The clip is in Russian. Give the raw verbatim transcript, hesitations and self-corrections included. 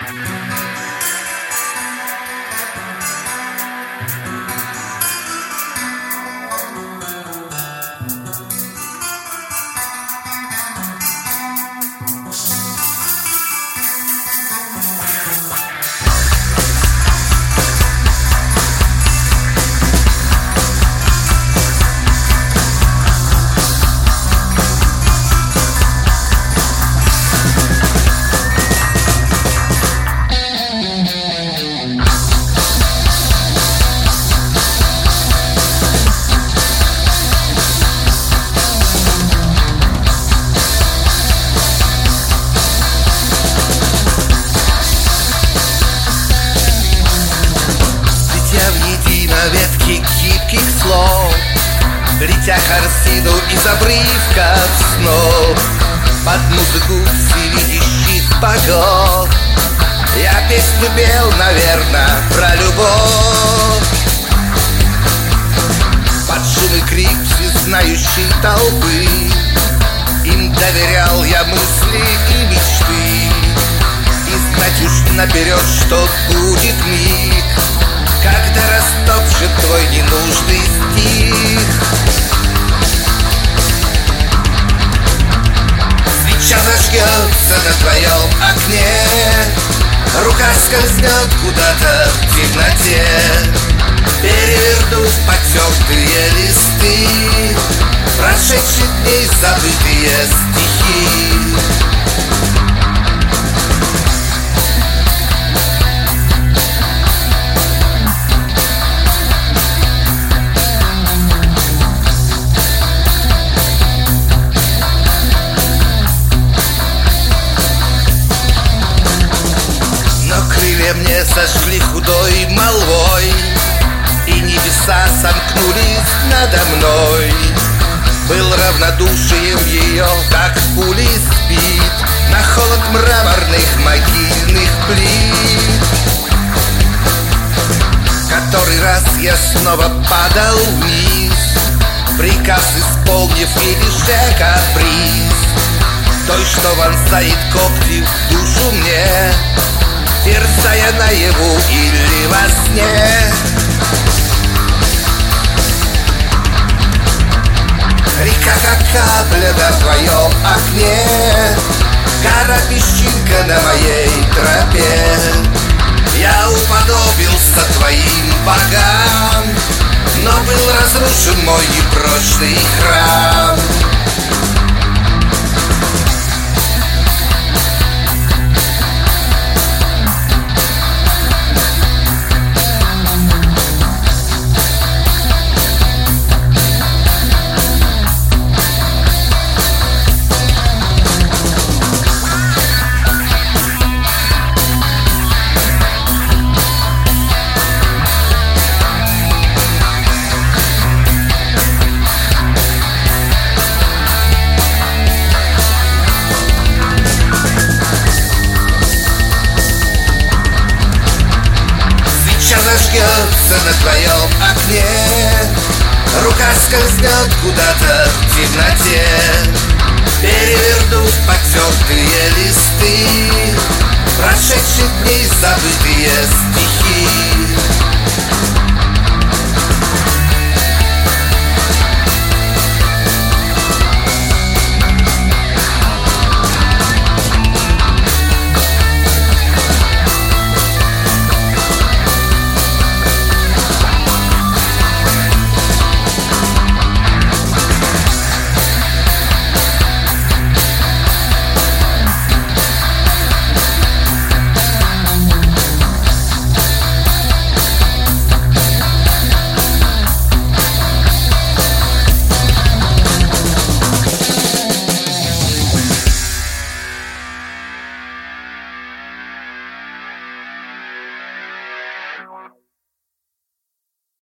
Ветки гибких слов, летя корзину из обрывков снов, под музыку всевидящих богов, я песню пел, наверно, про любовь. Под шум и крик всезнающей толпы им доверял я мысли и мечты, и знать уж наперед, что будет миг, когда растопчет твой ненужный стих. Свеча зажгется на твоем окне, рука скользнет куда-то в темноте, перевернув потертые листы прошедших дней забытые стихи. Мне сожгли худой молвой, и небеса сомкнулись надо мной. Был равнодушием ее, как пули спит на холод мраморных могильных плит. Который раз я снова падал вниз, приказ исполнив или же каприз той, что вонзает когти в душу мне, терзая наяву или во сне. Река, как капля на твоем окне, гора песчинка на моей тропе. Я уподобился твоим богам, но был разрушен мой непрочный храм. Зажгется на твоем окне, рука скользнет куда-то в темноте, перевернув потертые листы прошедших дней забытые стихи.